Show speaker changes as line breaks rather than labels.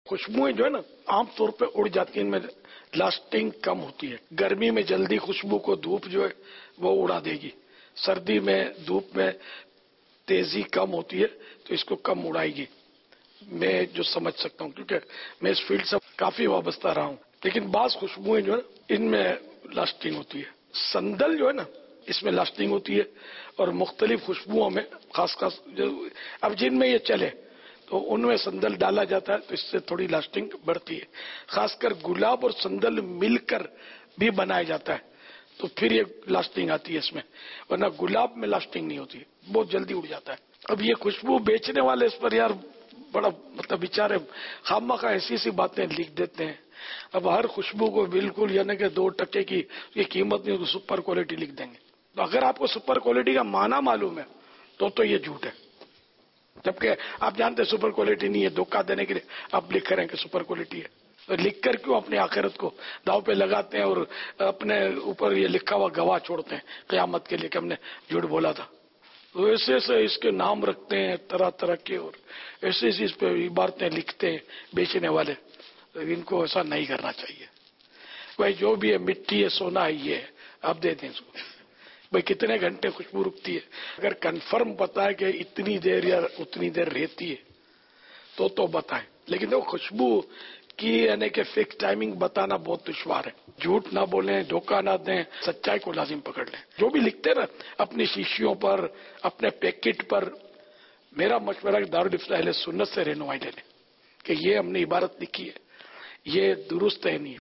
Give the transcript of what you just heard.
خوشبوئیں جو ہے نا عام طور پہ اڑ جاتی ہیں، ان میں لاسٹنگ کم ہوتی ہے۔ گرمی میں جلدی خوشبو کو دھوپ جو ہے وہ اڑا دے گی، سردی میں دھوپ میں تیزی کم ہوتی ہے تو اس کو کم اڑائے گی، میں جو سمجھ سکتا ہوں، کیونکہ میں اس فیلڈ سے کافی وابستہ رہا ہوں۔ لیکن بعض خوشبوئیں جو ہے ان میں لاسٹنگ ہوتی ہے۔ سندل جو ہے نا اس میں لاسٹنگ ہوتی ہے، اور مختلف خوشبوؤں میں خاص اب جن میں یہ چلے تو ان میں سندل ڈالا جاتا ہے تو اس سے تھوڑی لاسٹنگ بڑھتی ہے۔ خاص کر گلاب اور سندل مل کر بھی بنایا جاتا ہے تو پھر یہ لاسٹنگ آتی ہے اس میں، ورنہ گلاب میں لاسٹنگ نہیں ہوتی، بہت جلدی اڑ جاتا ہے۔ اب یہ خوشبو بیچنے والے اس پر یار بڑا بیچارے خامخواہ ایسی سی باتیں لکھ دیتے ہیں۔ اب ہر خوشبو کو بالکل یعنی کہ 2% کی یہ قیمت نہیں، سپر کوالٹی لکھ دیں گے۔ تو اگر آپ کو سپر کوالٹی کا معنی معلوم ہے تو یہ جھوٹ ہے، جبکہ آپ جانتے ہیں سپر کوالٹی نہیں ہے، دھوکہ دینے کے لیے آپ لکھ رہے ہیں کہ سپر کوالٹی ہے۔ تو لکھ کر کیوں اپنی آخرت کو داؤ پہ لگاتے ہیں اور اپنے اوپر یہ لکھا ہوا گواہ چھوڑتے ہیں قیامت کے لیے کہ ہم نے جھوٹ بولا تھا۔ تو ایسے ایسے اس کے نام رکھتے ہیں طرح طرح کے، اور ایسے ایسے اس پہ عبارتیں لکھتے ہیں بیچنے والے۔ ان کو ایسا نہیں کرنا چاہیے۔ بھائی جو بھی ہے مٹی ہے، سونا ہے، یہ ہے، آپ دے دیں اس کو۔ بھائی کتنے گھنٹے خوشبو رکتی ہے، اگر کنفرم پتا ہے کہ اتنی دیر یا اتنی دیر رہتی ہے تو بتائیں۔ لیکن دیکھو خوشبو کی یعنی کہ فکس ٹائمنگ بتانا بہت دشوار ہے۔ جھوٹ نہ بولیں، دھوکہ نہ دیں، سچائی کو لازم پکڑ لیں۔ جو بھی لکھتے نا اپنی شیشیوں پر، اپنے پیکٹ پر، میرا مشورہ ہے کہ دارالفتہ اہل سنت سے رہنمائی لے لیں کہ یہ ہم نے عبارت لکھی ہے، یہ درست ہے نہیں،